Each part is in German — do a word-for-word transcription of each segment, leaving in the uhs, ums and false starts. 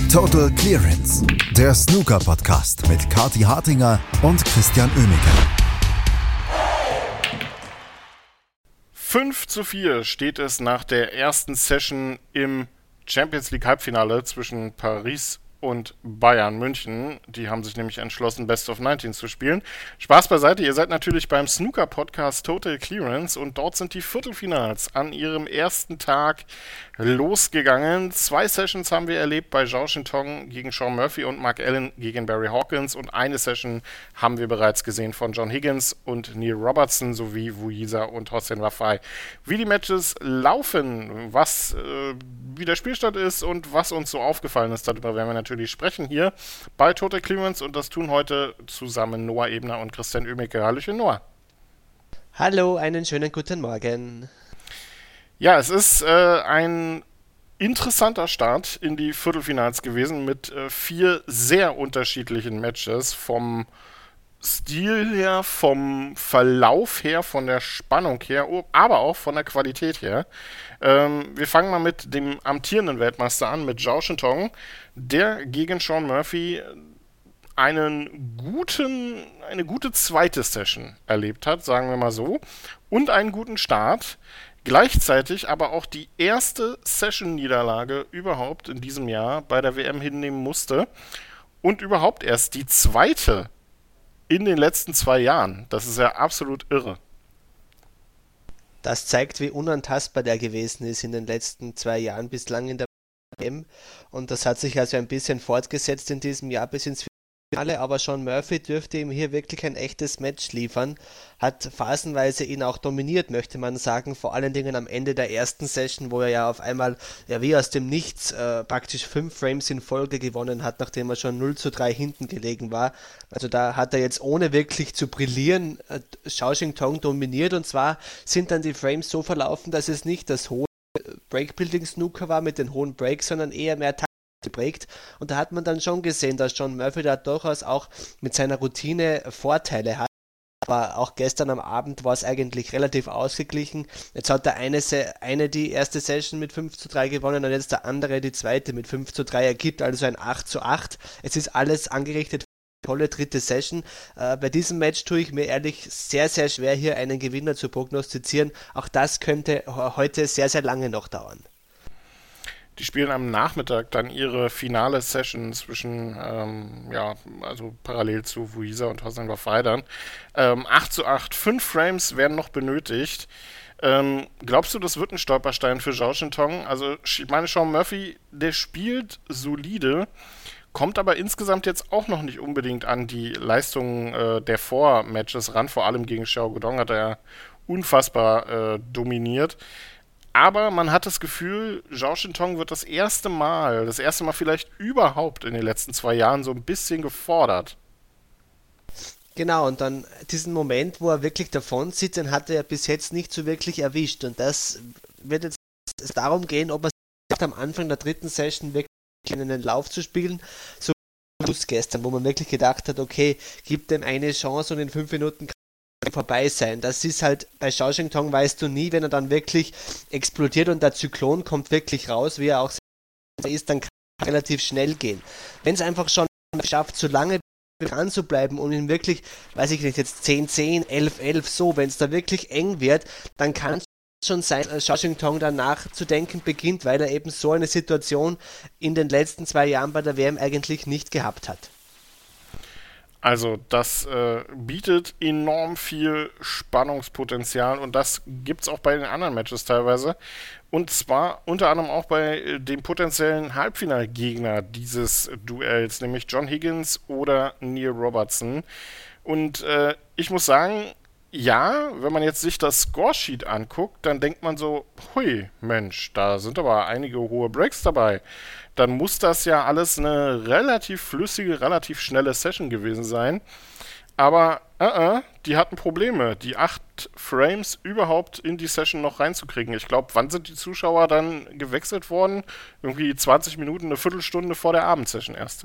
Total Clearance, der Snooker-Podcast mit Kathi Hartinger und Christian Oemeke. fünf zu vier steht es nach der ersten Session im Champions League Halbfinale zwischen Paris und Bayern München. Die haben sich nämlich entschlossen, Best of neunzehn zu spielen. Spaß beiseite, ihr seid natürlich beim Snooker-Podcast Total Clearance und dort sind die Viertelfinals an ihrem ersten Tag losgegangen. Zwei Sessions haben wir erlebt bei Zhao Xintong gegen Shaun Murphy und Mark Allen gegen Barry Hawkins und eine Session haben wir bereits gesehen von John Higgins und Neil Robertson sowie Wu Yisa und Hossein Wafai. Wie die Matches laufen, was äh, wie der Spielstand ist und was uns so aufgefallen ist, darüber werden wir natürlich sprechen hier bei Total Clearance und das tun heute zusammen Noah Ebner und Christian Oemeke. Hallöchen Noah. Hallo, einen schönen guten Morgen. Ja, es ist äh, ein interessanter Start in die Viertelfinals gewesen mit äh, vier sehr unterschiedlichen Matches vom Stil her, vom Verlauf her, von der Spannung her, aber auch von der Qualität her. Ähm, wir fangen mal mit dem amtierenden Weltmeister an, mit Zhao Xintong, der gegen Shaun Murphy einen guten, eine gute zweite Session erlebt hat, sagen wir mal so, und einen guten Start. Gleichzeitig aber auch die erste Session-Niederlage überhaupt in diesem Jahr bei der W M hinnehmen musste und überhaupt erst die zweite in den letzten zwei Jahren. Das ist ja absolut irre. Das zeigt, wie unantastbar der gewesen ist in den letzten zwei Jahren bislang in der W M und das hat sich also ein bisschen fortgesetzt in diesem Jahr bis ins Finale, aber Shaun Murphy dürfte ihm hier wirklich ein echtes Match liefern, hat phasenweise ihn auch dominiert, möchte man sagen, vor allen Dingen am Ende der ersten Session, wo er ja auf einmal ja wie aus dem Nichts äh, praktisch fünf Frames in Folge gewonnen hat, nachdem er schon null zu drei hinten gelegen war. Also da hat er jetzt ohne wirklich zu brillieren äh, Zhao Xintong dominiert und zwar sind dann die Frames so verlaufen, dass es nicht das hohe Breakbuilding-Snooker war mit den hohen Breaks, sondern eher mehr geprägt und da hat man dann schon gesehen, dass Shaun Murphy da durchaus auch mit seiner Routine Vorteile hat, aber auch gestern am Abend war es eigentlich relativ ausgeglichen. Jetzt hat der eine, eine die erste Session mit fünf zu drei gewonnen und jetzt der andere die zweite mit fünf zu drei, ergibt also ein acht zu acht. Es ist alles angerichtet für eine tolle dritte Session. Äh, bei diesem Match tue ich mir ehrlich sehr, sehr schwer, hier einen Gewinner zu prognostizieren. Auch das könnte heute sehr, sehr lange noch dauern. Die spielen am Nachmittag dann ihre finale Session zwischen, ähm, ja, also parallel zu Wu Yisa und Hossein Wafai dann. Ähm, acht zu acht, fünf Frames werden noch benötigt. Ähm, glaubst du, das wird ein Stolperstein für Zhao Xintong? Also, ich meine, Shaun Murphy, der spielt solide, kommt aber insgesamt jetzt auch noch nicht unbedingt an die Leistungen äh, der Vormatches ran. Vor allem gegen Xiao Guodong hat er unfassbar äh, dominiert. Aber man hat das Gefühl, Zhao Xintong wird das erste Mal, das erste Mal vielleicht überhaupt in den letzten zwei Jahren so ein bisschen gefordert. Genau, und dann diesen Moment, wo er wirklich davon sitzt, den hat er ja bis jetzt nicht so wirklich erwischt. Und das wird jetzt darum gehen, ob er sich am Anfang der dritten Session wirklich in einen Lauf zu spielen, so wie gestern, wo man wirklich gedacht hat, okay, gibt dem eine Chance und in fünf Minuten kann vorbei sein. Das ist halt, bei Zhao Xintong weißt du nie, wenn er dann wirklich explodiert und der Zyklon kommt wirklich raus, wie er auch ist, dann kann es relativ schnell gehen. Wenn es einfach schon schafft, so lange dran zu bleiben und ihn wirklich, weiß ich nicht, jetzt zehn zehn, elf elf, so, wenn es da wirklich eng wird, dann kann es schon sein, dass Zhao Xintong danach zu denken beginnt, weil er eben so eine Situation in den letzten zwei Jahren bei der W M eigentlich nicht gehabt hat. Also das äh, bietet enorm viel Spannungspotenzial und das gibt es auch bei den anderen Matches teilweise. Und zwar unter anderem auch bei dem potenziellen Halbfinalgegner dieses Duells, nämlich John Higgins oder Neil Robertson. Und äh, ich muss sagen, ja, wenn man jetzt sich das Scoresheet anguckt, dann denkt man so, hui, Mensch, da sind aber einige hohe Breaks dabei. Dann muss das ja alles eine relativ flüssige, relativ schnelle Session gewesen sein. Aber uh -uh, die hatten Probleme, die acht Frames überhaupt in die Session noch reinzukriegen. Ich glaube, wann sind die Zuschauer dann gewechselt worden? Irgendwie zwanzig Minuten, eine Viertelstunde vor der Abendsession erste.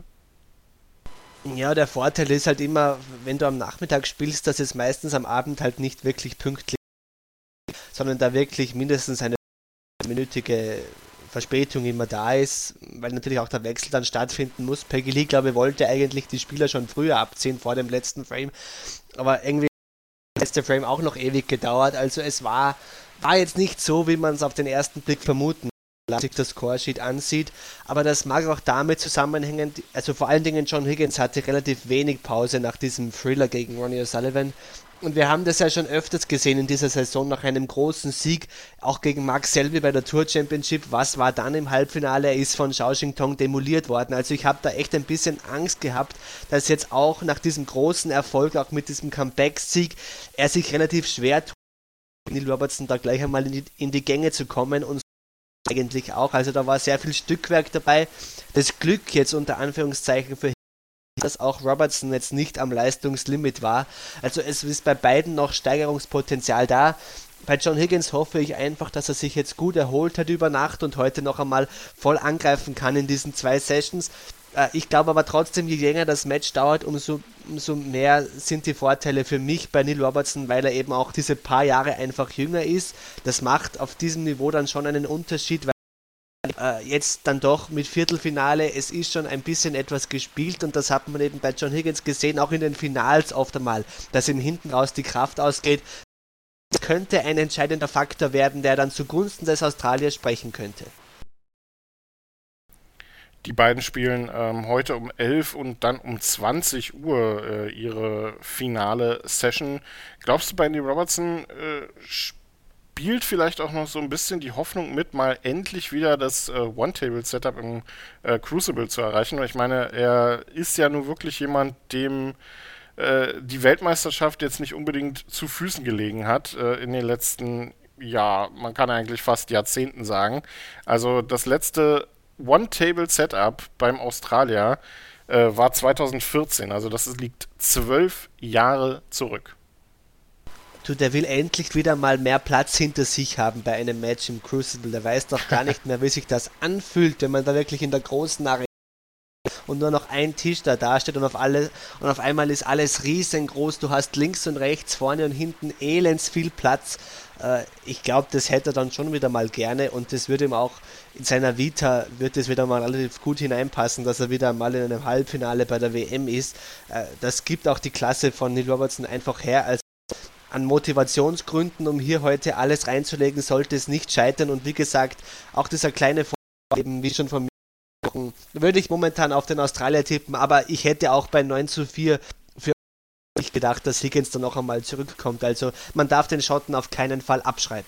Ja, der Vorteil ist halt immer, wenn du am Nachmittag spielst, dass es meistens am Abend halt nicht wirklich pünktlich ist, sondern da wirklich mindestens eine minütige Verspätung immer da ist, weil natürlich auch der Wechsel dann stattfinden muss. Peggy Lee, glaube ich, wollte eigentlich die Spieler schon früher abziehen, vor dem letzten Frame, aber irgendwie hat der letzte Frame auch noch ewig gedauert, also es war, war jetzt nicht so, wie man es auf den ersten Blick vermuten, wenn man sich das Scoresheet ansieht, aber das mag auch damit zusammenhängen, also vor allen Dingen John Higgins hatte relativ wenig Pause nach diesem Thriller gegen Ronnie O'Sullivan. Und wir haben das ja schon öfters gesehen in dieser Saison nach einem großen Sieg, auch gegen Mark Selby bei der Tour Championship. Was war dann im Halbfinale? Er ist von Zhao Xingtong demoliert worden. Also ich habe da echt ein bisschen Angst gehabt, dass jetzt auch nach diesem großen Erfolg, auch mit diesem Comeback-Sieg, er sich relativ schwer tut, Neil Robertson da gleich einmal in die, in die Gänge zu kommen und eigentlich auch. Also da war sehr viel Stückwerk dabei. Das Glück jetzt unter Anführungszeichen für dass auch Robertson jetzt nicht am Leistungslimit war. Also es ist bei beiden noch Steigerungspotenzial da. Bei John Higgins hoffe ich einfach, dass er sich jetzt gut erholt hat über Nacht und heute noch einmal voll angreifen kann in diesen zwei Sessions. Äh, ich glaube aber trotzdem, je länger das Match dauert, umso, umso mehr sind die Vorteile für mich bei Neil Robertson, weil er eben auch diese paar Jahre einfach jünger ist. Das macht auf diesem Niveau dann schon einen Unterschied, weil jetzt dann doch mit Viertelfinale, es ist schon ein bisschen etwas gespielt und das hat man eben bei John Higgins gesehen, auch in den Finals oft einmal, dass ihm hinten raus die Kraft ausgeht. Das könnte ein entscheidender Faktor werden, der dann zugunsten des Australiers sprechen könnte. Die beiden spielen ähm, heute um elf und dann um zwanzig Uhr äh, ihre finale Session. Glaubst du, bei Neil Robertson äh, spielt vielleicht auch noch so ein bisschen die Hoffnung mit, mal endlich wieder das äh, One-Table-Setup im äh, Crucible zu erreichen? Ich meine, er ist ja nur wirklich jemand, dem äh, die Weltmeisterschaft jetzt nicht unbedingt zu Füßen gelegen hat äh, in den letzten, ja, man kann eigentlich fast Jahrzehnten sagen. Also das letzte One-Table-Setup beim Australier äh, war zweitausendvierzehn, also das liegt zwölf Jahre zurück. Du, der will endlich wieder mal mehr Platz hinter sich haben bei einem Match im Crucible. Der weiß doch gar nicht mehr, wie sich das anfühlt, wenn man da wirklich in der großen Arena und nur noch ein Tisch da dasteht und auf alle und auf einmal ist alles riesengroß. Du hast links und rechts, vorne und hinten elends viel Platz. Äh, ich glaube, das hätte er dann schon wieder mal gerne und das würde ihm auch in seiner Vita wird es wieder mal relativ gut hineinpassen, dass er wieder mal in einem Halbfinale bei der W M ist. Äh, das gibt auch die Klasse von Neil Robertson einfach her, als an Motivationsgründen, um hier heute alles reinzulegen, sollte es nicht scheitern. Und wie gesagt, auch dieser kleine Vorteil, eben wie schon von mir gesprochen, würde ich momentan auf den Australier tippen, aber ich hätte auch bei neun zu vier für mich gedacht, dass Higgins dann noch einmal zurückkommt. Also man darf den Schotten auf keinen Fall abschreiben.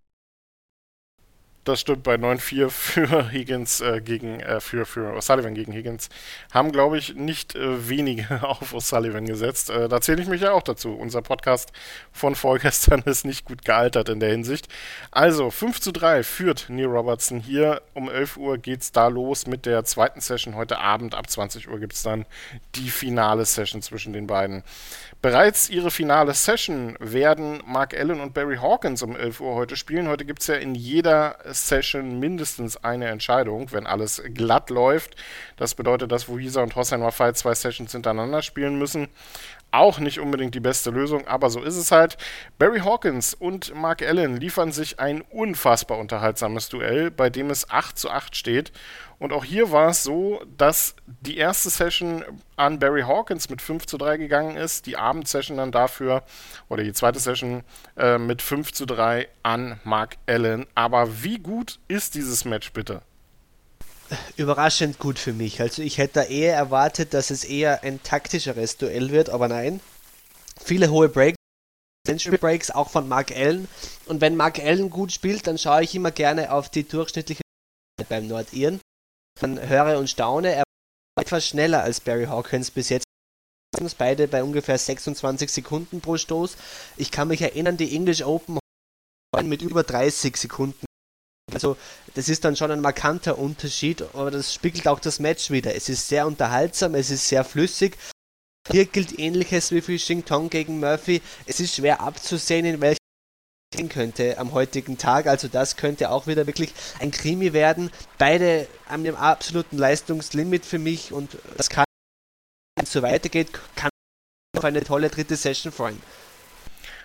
Das stimmt, bei neun vier für Higgins äh, gegen, äh, für, für O'Sullivan gegen Higgins haben, glaube ich, nicht äh, wenige auf O'Sullivan gesetzt. Äh, da zähle ich mich ja auch dazu. Unser Podcast von vorgestern ist nicht gut gealtert in der Hinsicht. Also, fünf zu drei führt Neil Robertson hier. Um elf Uhr geht's da los mit der zweiten Session. Heute Abend ab zwanzig Uhr gibt's dann die finale Session zwischen den beiden. Bereits ihre finale Session werden Mark Allen und Barry Hawkins um elf Uhr heute spielen. Heute gibt es ja in jeder Session mindestens eine Entscheidung, wenn alles glatt läuft. Das bedeutet, dass Wuisa und Hossein Wafai zwei Sessions hintereinander spielen müssen. Auch nicht unbedingt die beste Lösung, aber so ist es halt. Barry Hawkins und Mark Allen liefern sich ein unfassbar unterhaltsames Duell, bei dem es acht zu acht steht. Und auch hier war es so, dass die erste Session an Barry Hawkins mit fünf zu drei gegangen ist, die Abendsession dann dafür, oder die zweite Session äh, mit fünf zu drei an Mark Allen. Aber wie gut ist dieses Match bitte? Überraschend gut für mich. Also ich hätte eher erwartet, dass es eher ein taktischeres Duell wird, aber nein. Viele hohe Breaks, Century Breaks, auch von Mark Allen. Und wenn Mark Allen gut spielt, dann schaue ich immer gerne auf die durchschnittliche beim Nordiren. Dann höre und staune, er war etwas schneller als Barry Hawkins bis jetzt. Beide bei ungefähr sechsundzwanzig Sekunden pro Stoß. Ich kann mich erinnern, die English Open mit über dreißig Sekunden. Also das ist dann schon ein markanter Unterschied, aber das spiegelt auch das Match wieder. Es ist sehr unterhaltsam, es ist sehr flüssig. Hier gilt Ähnliches wie für Xingtong gegen Murphy. Es ist schwer abzusehen, in welchem gehen könnte am heutigen Tag. Also das könnte auch wieder wirklich ein Krimi werden. Beide an dem absoluten Leistungslimit für mich und das kann, wenn es so weitergeht, kann auf eine tolle dritte Session freuen.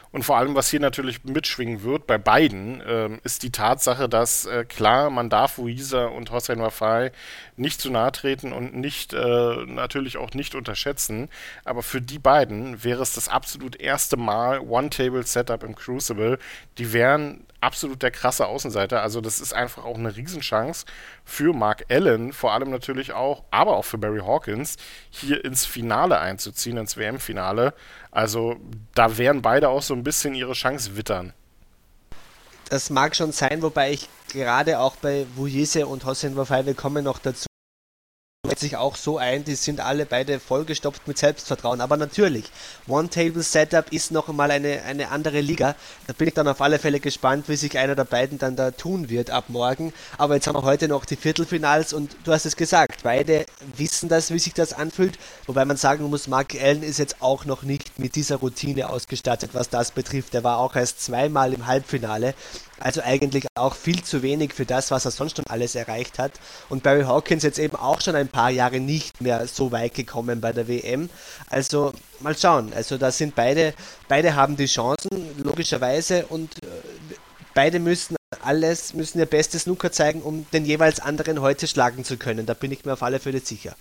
Und vor allem, was hier natürlich mitschwingen wird bei beiden, ähm, ist die Tatsache, dass äh, klar, man darf Ruiza und Hossein Wafai nicht zu nahe treten und nicht äh, natürlich auch nicht unterschätzen. Aber für die beiden wäre es das absolut erste Mal One-Table-Setup im Crucible. Die wären absolut der krasse Außenseiter. Also das ist einfach auch eine Riesenchance für Mark Allen, vor allem natürlich auch, aber auch für Barry Hawkins, hier ins Finale einzuziehen, ins W M-Finale. Also da werden beide auch so ein bisschen ihre Chance wittern. Das mag schon sein, wobei ich gerade auch bei Vuise und Hossein Wafai, wir kommen noch dazu, sich auch so ein, die sind alle beide vollgestopft mit Selbstvertrauen. Aber natürlich, One-Table-Setup ist noch einmal eine, eine andere Liga. Da bin ich dann auf alle Fälle gespannt, wie sich einer der beiden dann da tun wird ab morgen. Aber jetzt haben wir heute noch die Viertelfinals und du hast es gesagt, beide wissen das, wie sich das anfühlt. Wobei man sagen muss, Mark Allen ist jetzt auch noch nicht mit dieser Routine ausgestattet, was das betrifft. Er war auch erst zweimal im Halbfinale. Also eigentlich auch viel zu wenig für das, was er sonst schon alles erreicht hat. Und Barry Hawkins jetzt eben auch schon ein paar Jahre nicht mehr so weit gekommen bei der W M. Also mal schauen. Also da sind beide, beide haben die Chancen, logischerweise. Und äh, beide müssen alles, müssen ihr bestes Snooker zeigen, um den jeweils anderen heute schlagen zu können. Da bin ich mir auf alle Fälle sicher.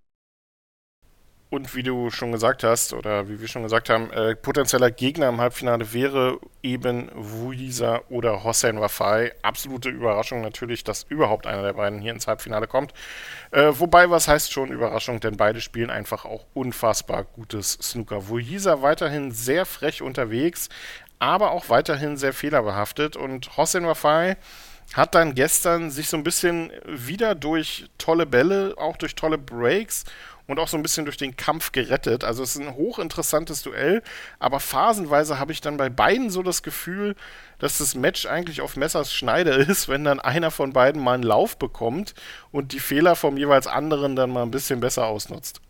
Und wie du schon gesagt hast, oder wie wir schon gesagt haben, äh, potenzieller Gegner im Halbfinale wäre eben Vuisa oder Hossein Wafai. Absolute Überraschung natürlich, dass überhaupt einer der beiden hier ins Halbfinale kommt. Äh, wobei, was heißt schon Überraschung, denn beide spielen einfach auch unfassbar gutes Snooker. Vuisa weiterhin sehr frech unterwegs, aber auch weiterhin sehr fehlerbehaftet. Und Hossein Wafai hat dann gestern sich so ein bisschen wieder durch tolle Bälle, auch durch tolle Breaks und auch so ein bisschen durch den Kampf gerettet. Also es ist ein hochinteressantes Duell, aber phasenweise habe ich dann bei beiden so das Gefühl, dass das Match eigentlich auf Messers Schneide ist, wenn dann einer von beiden mal einen Lauf bekommt und die Fehler vom jeweils anderen dann mal ein bisschen besser ausnutzt.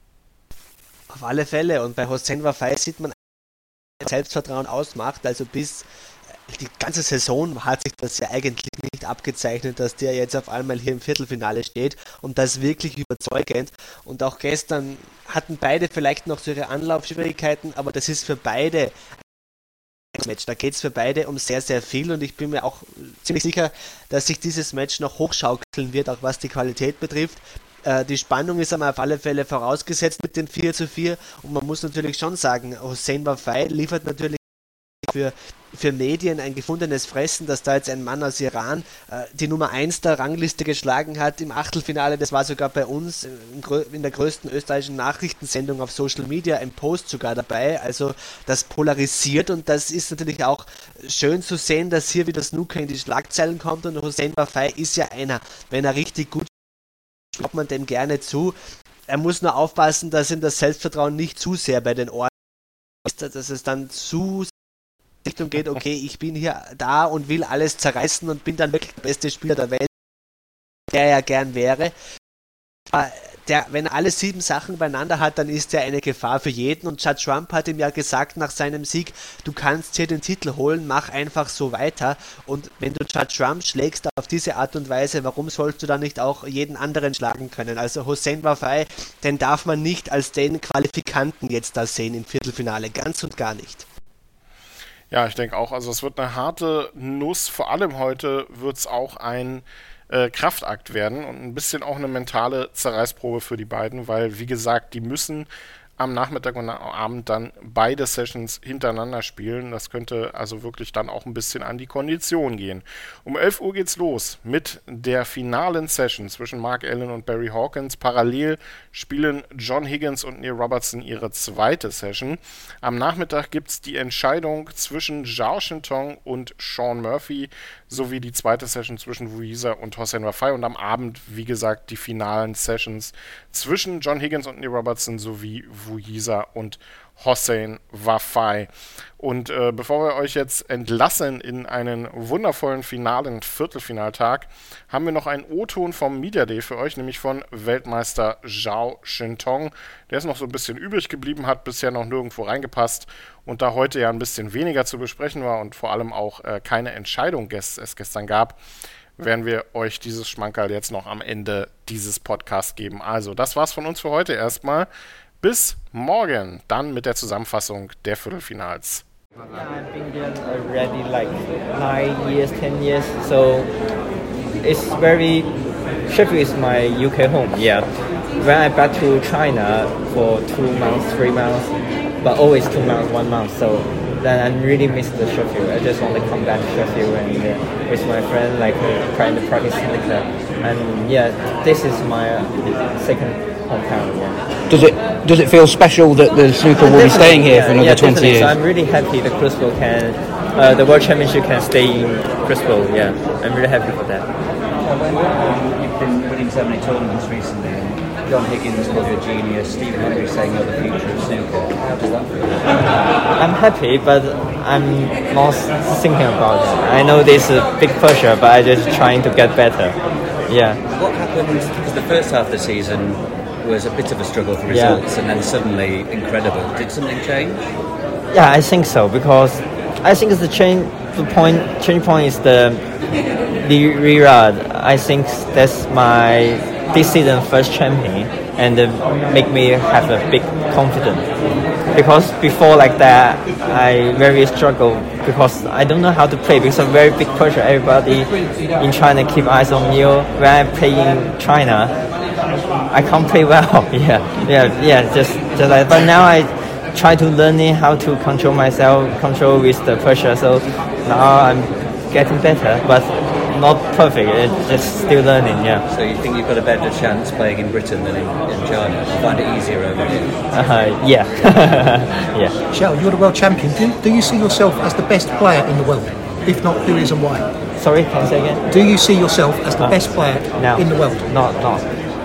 Auf alle Fälle. Und bei Hossein Wafai sieht man, Selbstvertrauen ausmacht, also bis die ganze Saison hat sich das ja eigentlich nicht abgezeichnet, dass der jetzt auf einmal hier im Viertelfinale steht und das wirklich überzeugend. Und auch gestern hatten beide vielleicht noch so ihre Anlaufschwierigkeiten, aber das ist für beide ein Match. Da geht es für beide um sehr, sehr viel und ich bin mir auch ziemlich sicher, dass sich dieses Match noch hochschaukeln wird, auch was die Qualität betrifft. Äh, die Spannung ist einmal auf alle Fälle vorausgesetzt mit dem vier zu vier und man muss natürlich schon sagen, Hossein Wafai liefert natürlich Für, für Medien ein gefundenes Fressen, dass da jetzt ein Mann aus Iran äh, die Nummer eins der Rangliste geschlagen hat im Achtelfinale. Das war sogar bei uns in, in der größten österreichischen Nachrichtensendung auf Social Media ein Post sogar dabei. Also das polarisiert und das ist natürlich auch schön zu sehen, dass hier wieder Snooker in die Schlagzeilen kommt und Hossein Wafai ist ja einer, wenn er richtig gut spielt, schaut man dem gerne zu. Er muss nur aufpassen, dass ihm das Selbstvertrauen nicht zu sehr bei den Ohren ist, dass es dann zu Richtung geht, okay, ich bin hier da und will alles zerreißen und bin dann wirklich der beste Spieler der Welt, der er gern wäre. Der, wenn er alle sieben Sachen beieinander hat, dann ist er eine Gefahr für jeden und Judd Trump hat ihm ja gesagt nach seinem Sieg, du kannst hier den Titel holen, mach einfach so weiter und wenn du Judd Trump schlägst auf diese Art und Weise, warum sollst du dann nicht auch jeden anderen schlagen können? Also Hossein Wafai, den darf man nicht als den Qualifikanten jetzt da sehen im Viertelfinale, ganz und gar nicht. Ja, ich denke auch, also es wird eine harte Nuss, vor allem heute wird es auch ein äh, Kraftakt werden und ein bisschen auch eine mentale Zerreißprobe für die beiden, weil, wie gesagt, die müssen am Nachmittag und am Abend dann beide Sessions hintereinander spielen. Das könnte also wirklich dann auch ein bisschen an die Kondition gehen. Um elf Uhr geht's los mit der finalen Session zwischen Mark Allen und Barry Hawkins. Parallel spielen John Higgins und Neil Robertson ihre zweite Session. Am Nachmittag gibt's die Entscheidung zwischen Zhao Shintong und Sean Murphy sowie die zweite Session zwischen Vuisa und Hossein Wafai und am Abend, wie gesagt, die finalen Sessions zwischen John Higgins und Neil Robertson sowie Vuisa und Hossein Wafai. Und äh, bevor wir euch jetzt entlassen in einen wundervollen finalen Viertelfinaltag, haben wir noch einen O-Ton vom Media Day für euch, nämlich von Weltmeister Zhao Shintong. Der ist noch so ein bisschen übrig geblieben, hat bisher noch nirgendwo reingepasst und da heute ja ein bisschen weniger zu besprechen war und vor allem auch äh, keine Entscheidung gest- es gestern gab, werden wir euch dieses Schmankerl jetzt noch am Ende dieses Podcasts geben. Also, das war's von uns für heute erstmal. Bis morgen, dann mit der Zusammenfassung der Viertelfinals. I've been there already like nine years, ten years. So it's very Sheffield is my U K home. Yeah, when I back to China for two months, three months, but always two months, one month. So then I really miss the Sheffield. I just want to come back to Sheffield and uh, with my friend, like uh, trying to practice in the club. And yeah, this is my uh, second hometown. Yeah. Does it does it feel special that the snooker will be staying here yeah, for another yeah, twenty definitely. years? So I'm really happy the Crucible can, uh, the World Championship can stay in Crucible. Yeah, I'm really happy for that. Um, you've been winning so many tournaments recently, and John Higgins called you a genius, Stephen Hendry saying you're the future of snooker. How does that feel? I'm happy, but I'm not thinking about it. I know there's a big pressure, but I'm just trying to get better. Yeah. What happened, because the first half of the season was a bit of a struggle for results, yeah. and then suddenly incredible. Did something change? Yeah, I think so, because I think the change the point change point is the the Riyadh. I think that's my this season first champion, and uh, make me have a big confidence. Because before like that, I very struggle because I don't know how to play because of very big pressure. Everybody in China keep eyes on you. When I play in China, I can't play well. yeah, yeah, yeah. Just, just like. But now I try to learning how to control myself, control with the pressure. So now I'm getting better, but not perfect. It's just still learning. Yeah. So you think you've got a better chance playing in Britain than in, in China? You find it easier over here? Uh, yeah. yeah. Xiao, you're the world champion. Do, do you see yourself as the best player in the world? If not, who is and why? Sorry, can you say again? Do you see yourself as the uh, best player no, in the world? Not, not.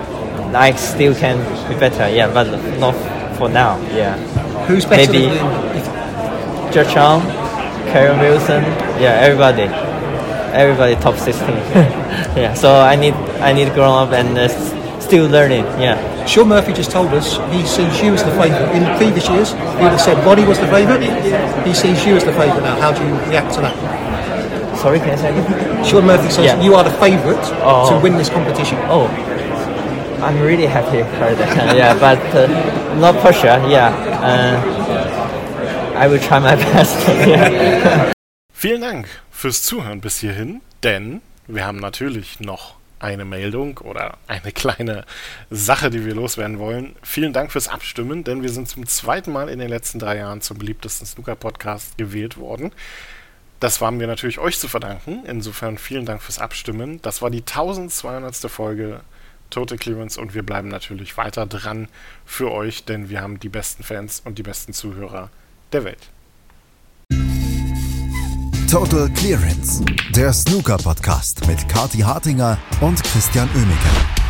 I still can be better, yeah, but not for now, yeah. Who's better Maybe than you? George Chang, Karen Wilson, yeah, everybody. Everybody top sixteen. yeah, so I need I need to grow up and uh, still learning, yeah. Sean Murphy just told us he sees you as the favourite. In the previous years, he would have said Ronnie was the favourite. He sees you as the favourite now. How do you react to that? Sorry, can I say again? Sean Murphy says yeah. you are the favourite oh. to win this competition. Oh, I'm really happy for that. yeah, but uh, no pressure. Yeah, uh, I will try my best. yeah. Vielen Dank fürs Zuhören bis hierhin, denn wir haben natürlich noch eine Meldung oder eine kleine Sache, die wir loswerden wollen. Vielen Dank fürs Abstimmen, denn wir sind zum zweiten Mal in den letzten drei Jahren zum beliebtesten Snooker-Podcast gewählt worden. Das haben wir natürlich euch zu verdanken. Insofern vielen Dank fürs Abstimmen. Das war die tausendzweihundertste Folge Total Clearance und wir bleiben natürlich weiter dran für euch, denn wir haben die besten Fans und die besten Zuhörer der Welt. Total Clearance, der Snooker-Podcast mit Kathi Hartinger und Christian Oemeke.